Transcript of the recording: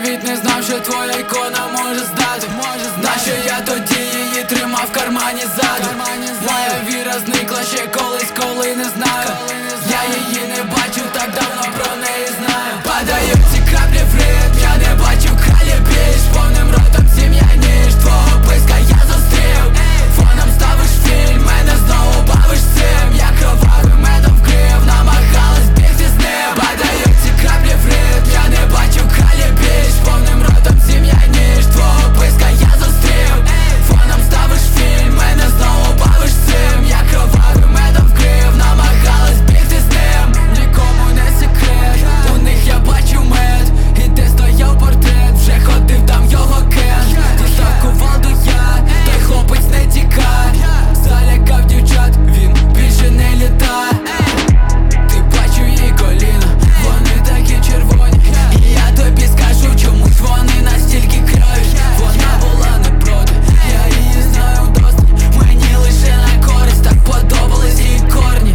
навіть не знав, що твоя ікона може здати. Нащо я тоді її тримав в кармані ззаду? Моя віра зникла ще колись, коли не знаю. Я її не бачив, так давно про неї знаю. Падають ці краплі в ритм, я не бачив кралі більш. Повним ротом сім'я ніж твого близька я зустрів. Фоном ставиш фільм, мене знову бавиш цим. Я кровавим медом вкрив, намагалась бігти з ним. Падають ці краплі в ритм, я не бачив кралі більш. Повним ротом сім'я ніж твого близька я зустрів. Фоном ставиш фільм, мене знову бавиш цим. Я кровавим медом вкрив, намагалась бігти з ним. Нікому не секрет, у них я бачив мед. І де стояв портрет, вже ходив там його кен. Дістав кувалду я, той хлопець не тікає. Залякав дівчат, він більше не літає. Ти бачив її коліна, вони такі червоні. І я тобі скажу, чомусь вони настільки криві. Вона була не проти, я її знаю досить. Мені лише на користь, так подобались її корні.